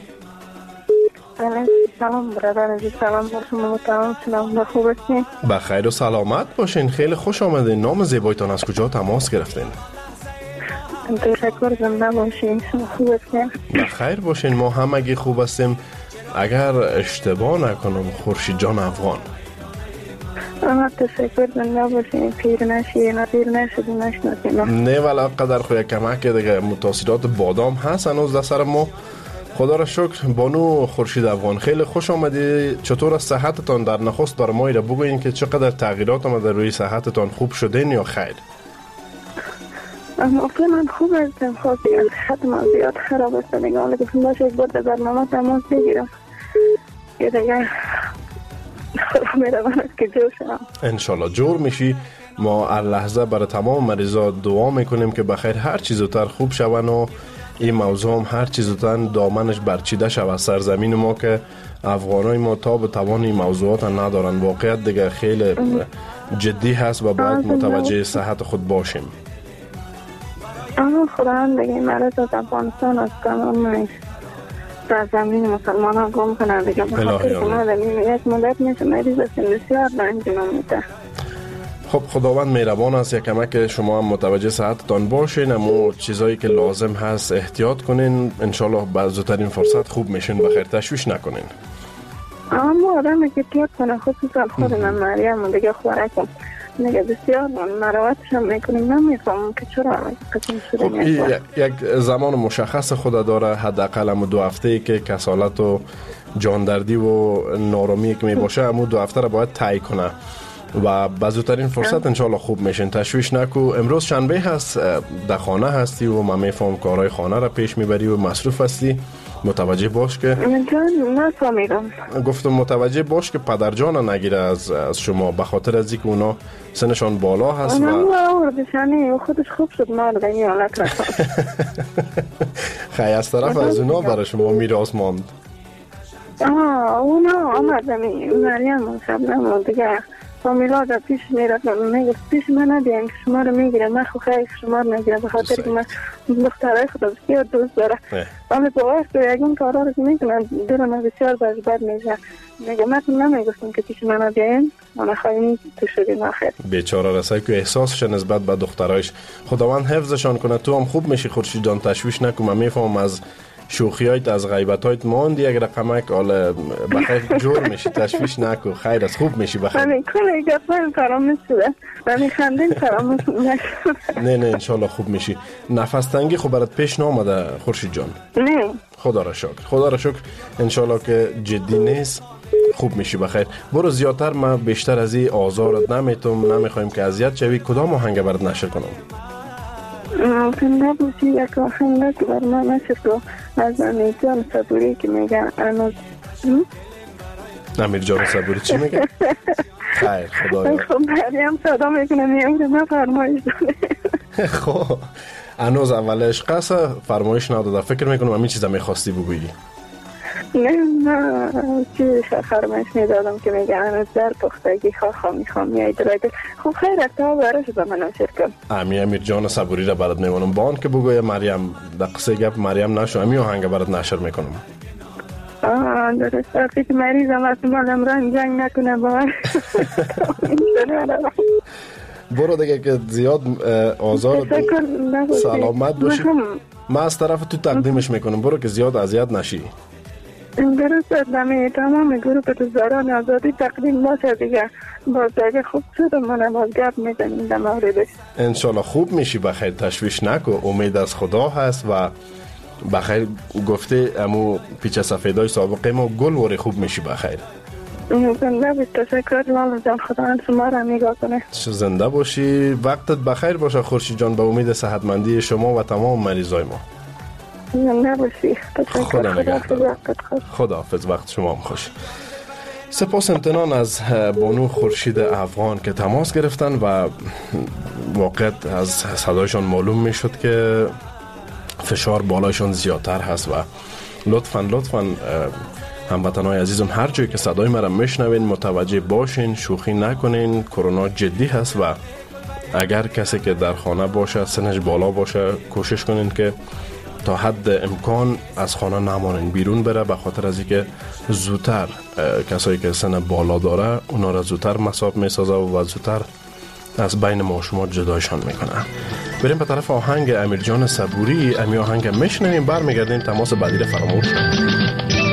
سلام برادر عزیز، سلام بر شما تمام شنونده، خوب هستین؟ بخیر و سلامت باشین. خیلی خوش آمدین. نام زیبایتان از کجا تماس گرفتین؟ تشکر، زنده باشین. شما خوب هستین؟ بخیر باشین، ما همگی خوب هستیم. اگر اشتباه نکنم خورشید جان افغان. اما تشکر، زنده باشین. پیر نشی نظیر نشد نشناسین. نه ولی قدر خوی کمک دیگه متاثرات بادام هست هنوز در سر ما. خدا را شکر. بانو خورشید افغان خیلی خوش آمدی. چطور از صحتتان در نخست بر ما را بگوین که چقدر تغییرات آمده روی صحتتان، خوب شدین یا خیر؟ اما من خوب هستم، خواهی صحت ما زیاد خراب است دیگه. حالا که باشه یک بار در برنامه تماس بگیرم یه دیگه خدا میره من که جور شدم. انشالله جور میشی. ما هر لحظه برای تمام مریضا دعا میکنیم که بخیر هر چیز زودتر خوب شون و این موضوع هم هر چیز زودتر دامنش برچیده شود. سرزمین ما که افغانای ما تا به توان این موضوعات ندارن. واقعیت دیگه خیلی جدی هست و باید متوجه صحت خود باشیم. اما خدا هم دیگه مرض از افغانستان از تمام سرزمین مسلمان ها گم کنن دیگه. بخاطر که ما داریم یک مدت میشه مریض هستیم، بسیار رنج میده. خب خداوند مهربان است، یک کمک شما هم متوجه صحتتان باشین، اما چیزایی که لازم هست احتیاط کنین. انشالله با زودترین فرصت خوب میشین. بخیر تشویش نکنین. اما آدم که احتیاط کنه، خصوصا خود من مریم دیگه خوارکم نگه بسیار مراوتش هم میکنیم. نمیفهمم که چرا قسم شده. خب یک زمان مشخص خود داره، حداقل هم دو هفته ای که کسالت و جاندردی و نارامی که میباشه همون دو هفته را باید طی کنه و بزودترین فرصت انشالله خوب میشین. تشویش نکو. امروز شنبه هست، در خانه هستی و من میفهم کارهای خانه را پیش میبری و مصروف هستی. متوجه باش که نفهمیدم. گفتم متوجه باش که پدر جان نگیره از از شما، به خاطر از اینکه اونا سنشان بالا هست و اونا خودش خوب شد ما دیگه این حالت را خیلی از طرف از اونا برای شما میراث ماند. آه اونا آمدمی مریم شبنم دیگه فامیلا در پیش میرد میگه پیش من ندیم که شما رو میگیره. من خو خیلی شما رو نگیره به خاطر که من دخترهای خدا بسیار دوست داره. اما با وقت یکون کارا رو میکنن دلم بسیار باز بد میشه. میگه من نمیگفتم که پیش من ندیم من خواهیم تو شدیم آخر. بیچاره رسای که احساسش نسبت به دخترایش خداوند حفظشان کنه. تو هم خوب میشی خورشید جان، تشویش نکن. من میفهم از شوخیایت از غیبتایت ماندی یک رقمک حالا بخیر جور میشی. تشویش نکو، خیر است، خوب میشی. بخیر من کلی گفتم فراموش شده، من خندین فراموش نشد. نه نه انشالله خوب میشی. نفس تنگی خب برات پیش نامده خورشید جان؟ نه خدا را شکر، خدا را شکر. انشالله که جدی نیست، خوب میشی. بخیر برو. زیادتر من بیشتر از این آزارت نمیتونم، نمیخوایم که اذیت شوی. کدام آهنگ برات نشر کنم؟ زنده باشی یک آهنگ که بر من نشر کن از امیر جان صبوری که میگن هنوز. امیر جان صبوری چی میگه؟ خیر خدایا. خب مریم صدا میکنه میگه من فرمایش داره. خب هنوز اول عشق است، فرمایش نداده. فکر میکنم همین چیزا میخواستی بگویی. نه نه چی فرمایش میدادم که میگه هنوز در پختگی خواه میخوام میای درایده. خب خیر تا برش به من نشر کن. امی امیر جان صبوری را برات میمونم. بان که بگوی مریم در قصه گپ مریم نشو، امی آهنگ برات نشر میکنم. آه درست وقتی که مریضم از مالم رنگ جنگ نکنه باور. برو دیگه که زیاد آزار سلامت باشی. من از طرف تو تقدیمش میکنم. برو که زیاد اذیت نشی. درست دمی تمام گروه تو زاران آزادی تقدیم باشه دیگه. باز دیگه خوب شد منم باز گپ میزنیم در موردش. انشالله خوب میشی. بخیر تشویش نکو، امید از خدا هست و بخیر گفته امو پیچه سفیدای سابقه ما گل وری خوب میشی. بخیر زنده باشی. تشکر لالا جان، خدا شما را نگاه کنه. زنده باشی. وقتت بخیر باشه خورشید جان، به امید صحتمندی شما و تمام مریضای ما. زنده باشی. تشکر. خدا نگهدار. خدا حافظ. وقت شما هم خوش. سپاس امتنان از بانو خورشید افغان که تماس گرفتن و واقعیت از صدایشان معلوم می شد که فشار بالایشان زیادتر هست و لطفاً لطفاً هموطنان عزیزم، هر جایی که صدای مرا میشنوین متوجه باشین، شوخی نکنین، کرونا جدی هست و اگر کسی که در خانه باشه سنش بالا باشه کوشش کنین که تا حد امکان از خانه نمانین، بیرون بره، به خاطر از اینکه زودتر کسایی که سن بالا داره اونا را زودتر مصاب میسازه و زودتر از بین ما شما جدایشان میکنه. بریم به طرف آهنگ امیرجان صبوری. امی آهنگ میشنویم، برمیگردیم تماس بعدی را فراموش کنیم.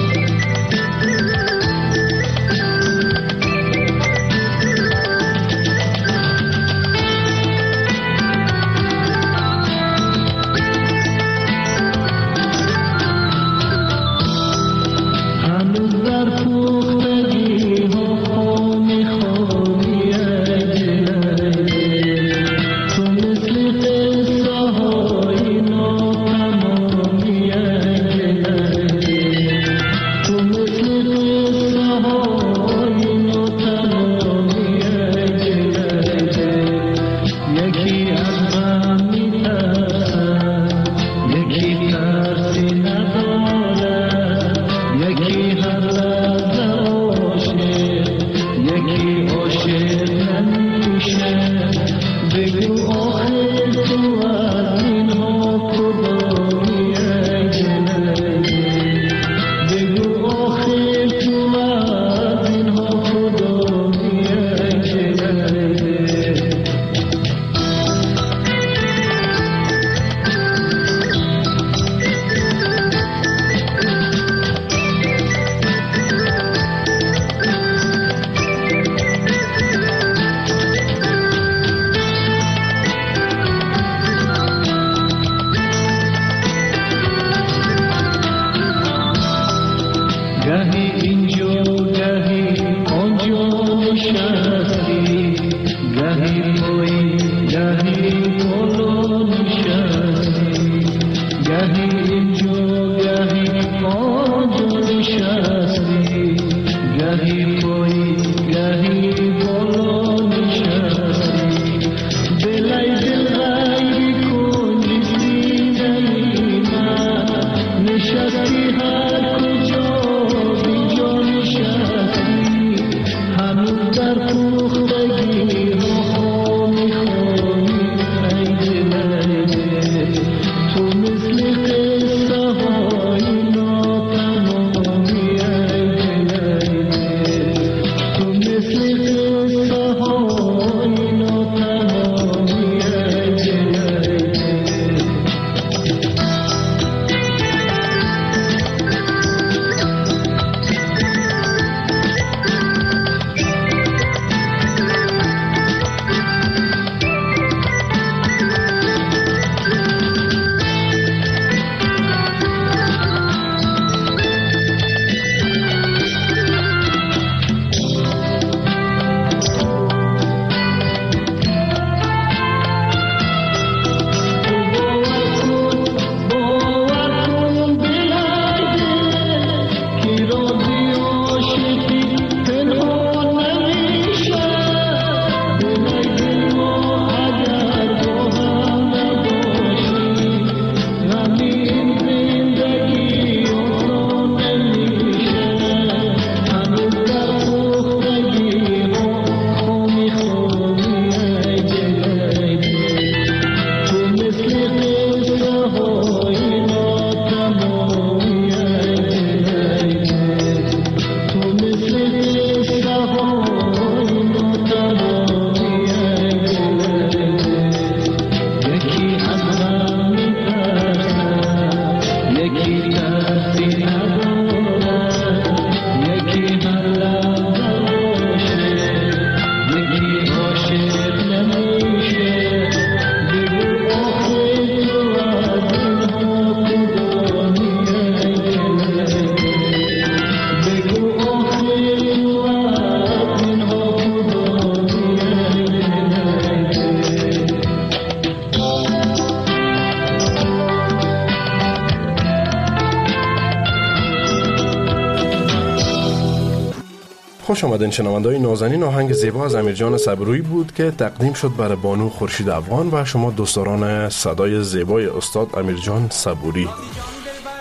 خوش آمدین شنونده‌های نازنین. آهنگ زیبا از امیرجان صبوری بود که تقدیم شد برای بانو خورشید افغان و شما دوستداران صدای زیبای استاد امیرجان صبوری.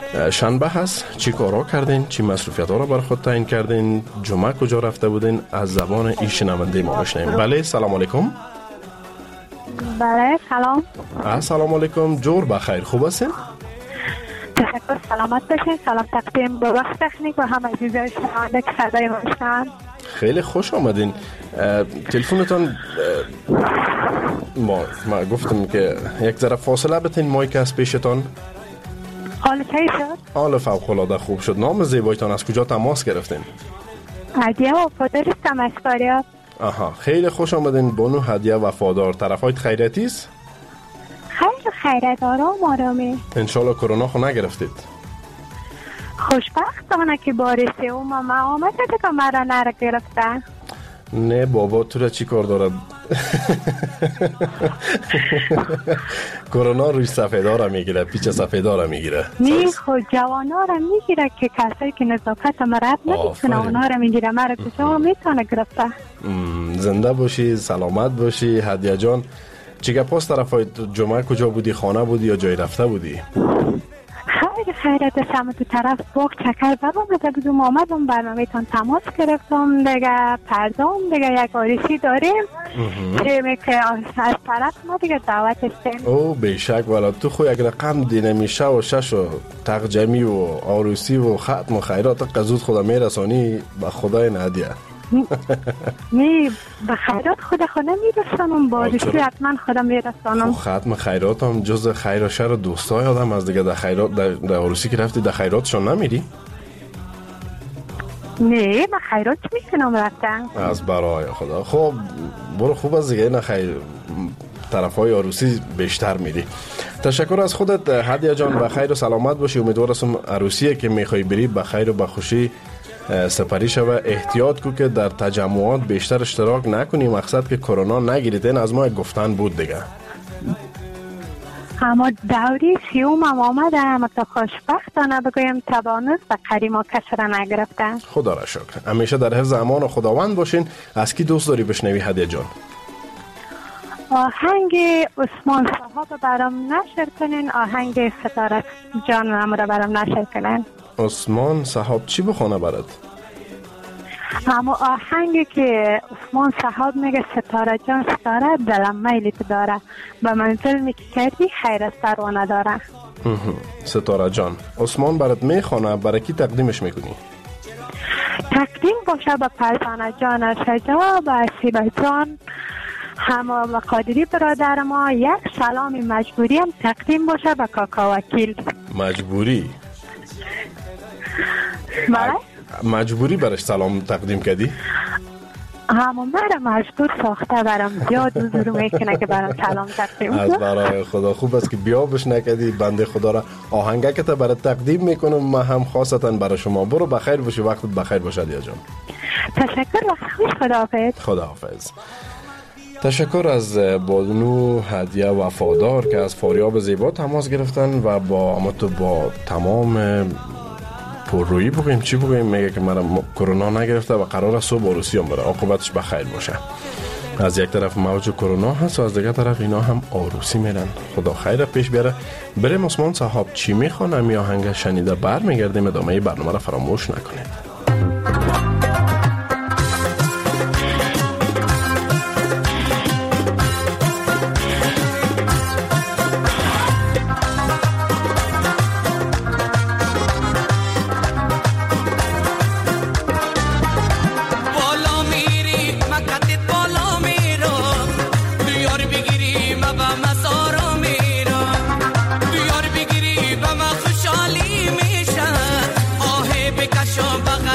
شنبه هست، چی کارا کردین؟ چی مسئولیت ها را بر خود تعیین کردین؟ جمعه کجا رفته بودین؟ از زبان این شنونده ما بشنویم. بله سلام علیکم. بله سلام. السلام علیکم. جور بخیر، خوب هستین؟ تشکر، سلامت باشین. سلام تقدیم به وقت تکنیک و همه عزیزای شنونده که صدای ما بشنون. خیلی خوش آمدین. تلفنتان ما ما گفتم که یک ذره فاصله بتین مایک از پیشتان. حال کی شد؟ حال فوق العاده خوب شد. نام زیبایتان از کجا تماس گرفتین؟ هدیه وفادار هستم از فاریاب. آها، خیلی خوش آمدین بانو هدیه وفادار. طرفایت خیریتی است؟ خیر خیرت، آرام آرامی. انشالله کرونا خو نگرفتید؟ خوشبختانه که بارسی او ما آمده که مرا نره گرفته. نه بابا، تو را چی کار دارد؟ کرونا روی سفیدا را میگیره، پیچ سفیدا را میگیره. نه خود جوانا را میگیره که کسایی که نزاکت مرد نمیتونه اونا را میگیره. مرا کجا میتونه گرفته. زنده باشی، سلامت باشی هدیه جان. چی گپاس طرفای جمعه کجا بودی؟ خانه بودی یا جای رفته بودی؟ خیلی خیرت دستم تو طرف باغ چکر برام بده بودم، آمدم برنامه تان تماس گرفتم دیگه. پردام دیگه یک آرسی داریم که از طرف ما دیگه دعوت استیم. او بیشک والا تو خو یک رقم دینه میشه و شش و تقجمی و آروسی و ختم و خیرات قزود خدا میرسانی به خدای هدیه. نه به خیرات خدا خدا میرسانم، با آرسی حتما خدا میرسانم. ختم خیرات هم جز خیر و شر دوستای آدم از دیگه. در خیرات در آرسی که رفتی در خیراتشون نمیری؟ نه به خیرات میتونم رفتن از برای خدا. خب برو خوب از دیگه نه خیر طرفای عروسی بیشتر میری. تشکر از خودت هدیه جان، بخیر و سلامت باشی. امیدوارم عروسی که میخوای بری بخیر و بخوشی سپری شوه. احتیاط کو که در تجمعات بیشتر اشتراک نکنی، مقصد که کرونا نگیرید. این از ما گفتن بود دیگه. اما دوری سیوم هم آمده، اما تا خوشبختانه بگویم توانست و قریما کسی را نگرفتن. خدا را شکر. همیشه در حفظ امان و خداوند باشین. از کی دوست داری بشنوی هدیه جان؟ آهنگ عثمان صاحب برام نشر کنین، آهنگ ستاره جان هم را برام نشر کنین. عثمان صاحب چی بخونه برات؟ اما آهنگی که عثمان صاحب میگه ستاره جان ستاره دلم میلیت داره، به منزل می که کردی خیر از پروانه داره. ستاره جان عثمان برات میخونه، برای کی تقدیمش میکنی؟ تقدیم باشه به پروانه جان شجاع، به سیبه جان، همه و قادری برادر ما. یک سلام مجبوری هم تقدیم باشه به کاکا وکیل. مجبوری؟ بله؟ مجبوری برش سلام تقدیم کردی؟ اما مرا مجبور ساخته برام زیاد حضور میکنه که برام سلام تقدیم کنم. از برای خدا خوب است که بیا بش نکردی. بنده خدا را آهنگه که تا برای تقدیم میکنم ما هم خاصتا برای شما. برو بخیر باشی، وقتت بخیر باشه هدیه جان. تشکر، وقت خوش. خداحافظ. خداحافظ. تشکر از بانو هدیه وفادار که از فاریاب زیبا تماس گرفتن و با اما تو با تمام پررویی بگویم چی بگویم، میگه که مرا کرونا نگرفته و قرار صبح عروسی هم بره، عاقبتش بخیر باشه. از یک طرف موج کرونا هست و از دیگه طرف اینا هم عروسی میرن. خدا خیر پیش بیاره. بریم عثمان صاحب چی میخوانم یا آهنگ شنیده بر میگردیم. ادامه برنامه را فراموش نکنید. بگیری به من خوشحالی میشه. آه بکشم بغل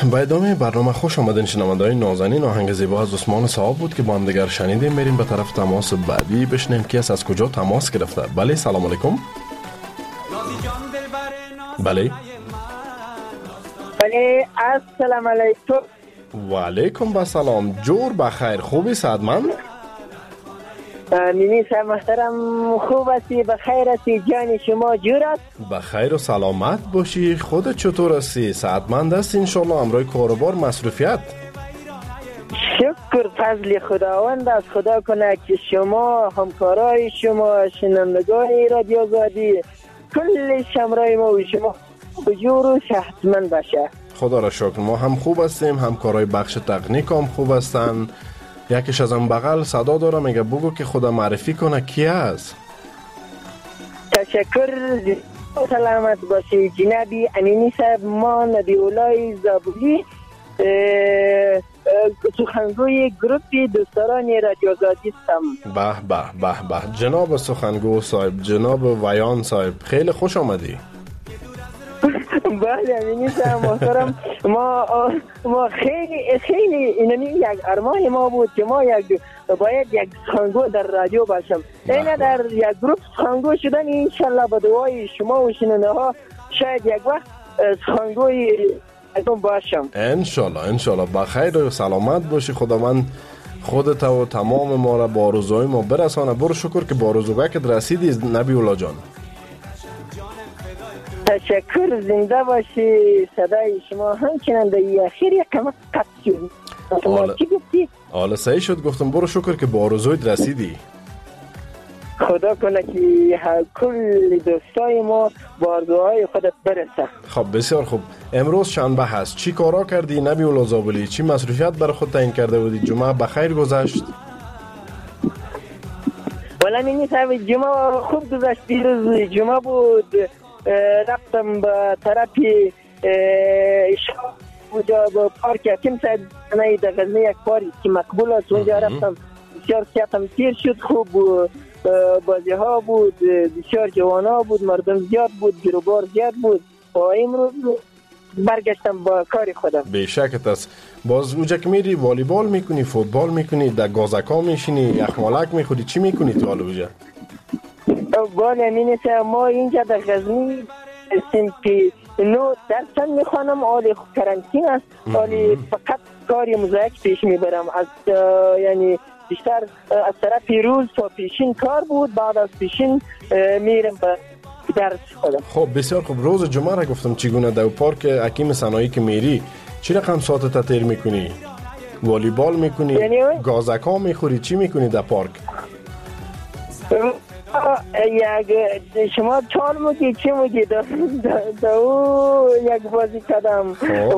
به ادامه برنامه خوش آمدین شنونده‌های نازنین. آهنگ زیبا از عثمان صاحب بود که با هم دیگر شنیدیم. میریم به طرف تماس بعدی بشنیم کی است، از کجا تماس گرفته. بله سلام علیکم. بله بله السلام علیکم. و علیکم و سلام. جور بخیر، خوبی صحتمند؟ مینی صاحب محترم خوب هستی؟ بخیر هستی؟ جان شما جور است؟ بخیر و سلامت باشی. خودت چطور هستی؟ صحتمند هستی انشالله؟ امروز کاروبار مصروفیت؟ شکر فضل خداوند است. خدا کنه که شما همکارای شما شنوندگان رادیو آزادی کل شمرای ما و شما بجور و صحتمند باشه. خدا را شکر ما هم خوب هستیم، همکارای بخش تکنیک هم خوب هستن. یکیش از هم بغل صدا داره میگه بگو که خدا معرفی کنه کی است. تشکر، سلامت باشی جنابی امینی صاحب. ما نبی اولای زابلی سخنگوی گروپی دوستداران رادیو آزادی هستم. به به به به جناب سخنگو صاحب، جناب ویان صاحب، خیلی خوش آمدی. بله امینی صاحب محترم. ما ما خیلی خیلی اینمی یک ارمان ما بود که ما یک باید یک سخنگو در رادیو باشم. اینه در یک گروپ سخنگو شدن انشالله با دعای شما و شنونده ها شاید یک وقت سخنگوی ازون باشم انشالله. انشالله بخیر و سلامت باشی. خداوند خودت و تمام ما را با آرزوهای ما برسانه. برو شکر که با آرزوگاه که رسیدی نبی الله جان. تشکر، زنده باشی. صدای شما همچنان در اخیر یک کمک قطع شد. آله آله صحیح شد. گفتم برو شکر که با آرزویت رسیدی. خدا کنه که کل دوستای ما با آرزوهای خودت برسه. خب بسیار خوب. امروز شنبه هست، چی کارا کردی نبی الله زابلی؟ چی مسئولیت برای خود تعیین کرده بودی؟ جمعه بخیر گذشت؟ ولی مینی صاحب جمعه خوب گذشت. دیروز جمعه بود، رفتم به طرف اونجا با پارک حکیم صاحب در غزنی، یک پارک که مقبول است. اونجا رفتم، بسیار سیاتم تیر شد. خوب بازی ها بود، بسیار جوان ها بود، مردم زیاد بود، گروبار زیاد بود. و امروز برگشتم با کار خودم. به شکت است. باز اونجا که میری والیبال میکنی، فوتبال میکنی، در گازکا میشینی، یخمالک میخوری، چی میکنی تو حال اونجا؟ بله امینه صاحب ما اینجا در غزنی سنفی نو درسن میخوانم. حالی کرانتین است، حالی فقط کاری مزایک پیش میبرم. از یعنی بیشتر از طرف روز تا پیشین کار بود، بعد از پیشین میرم به درس خودم. خب بسیار خوب. روز جمعه را گفتم چگونه در پارک حکیم صنایع که میری چی رقم ساعت تطیر میکنی؟ والیبال میکنی؟ یعنی گازکا میخوری؟ چی میکنی در پارک؟ یک شما چال موگی چی موگی دا, دا, دا او یک بازی کردم.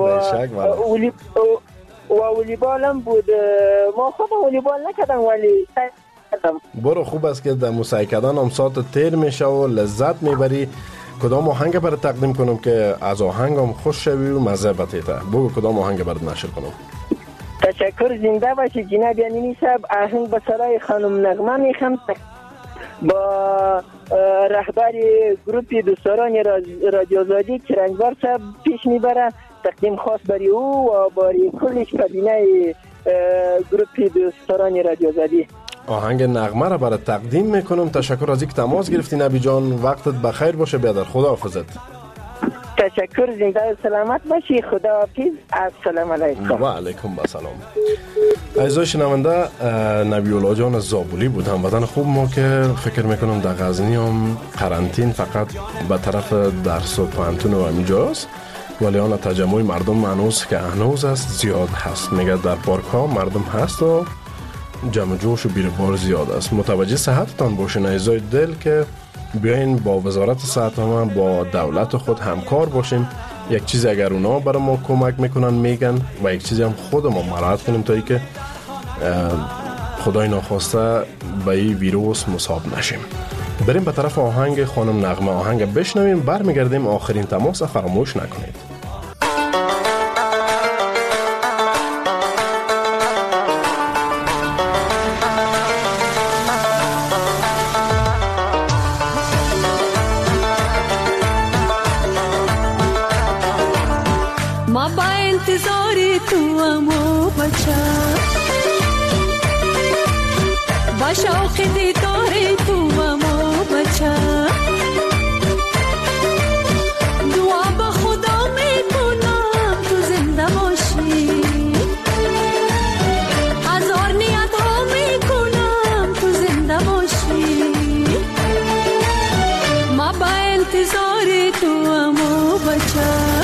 و والیبال هم بود. ما خودم والیبال نکردم ولی سعی کردم. برو خوب است که در مسعی کردن هم ساعت تیر میشه و لذت میبری. کدام آهنگ برای تقدیم کنم که از آهنگ هم خوش شوی و مزه بتیته؟ بگو کدام آهنگ برای نشر کنم. تشکر، زنده باشی جناب امینی صاحب. آهنگ به سرای خانم نغمه میخوام با رهبر گروپ دوستداران رادیو آزادی کرنگبار صاحب پیش میبره. تقدیم خاص برای او و برای کلش کابینه گروپ دوستداران رادیو آزادی. آهنگ نغمه را برای تقدیم میکنم. تشکر از اینکه تماس گرفتی نبی جان. وقتت بخیر باشه. بیادر خدا حافظت. تشکر، زنده و سلامت باشی. خدا حافظ. السلام علیکم. و علیکم السلام. عزیزای شنونده، نبی الله جان زابلی بود، هموطن خوب ما که فکر میکنم در غزنی هم قرنطین فقط به طرف درس و پانتون و اینجاست، ولی آن تجمع مردم هنوز که هنوز است زیاد هست. میگه در پارک ها مردم هست و جمع جوش و بیربار زیاد است. متوجه صحتتان باشین عزیزای دل که بیاین با وزارت صحت ما با دولت خود همکار باشیم. یک چیز اگر اونا برای ما کمک میکنن میگن و یک چیزی هم خود ما مراعات کنیم تا ای که خدای ناخواسته به این ویروس مصاب نشیم. بریم به طرف آهنگ خانم نغمه. آهنگ بشنویم، برمیگردیم. آخرین تماس فراموش نکنید. ما با انتظار شوق دیدار تو اما بچه دعا به خدا میکنم تو زنده باشی هزار نیت ها میکنم تو زنده باشی ما با انتظار تو اما بچه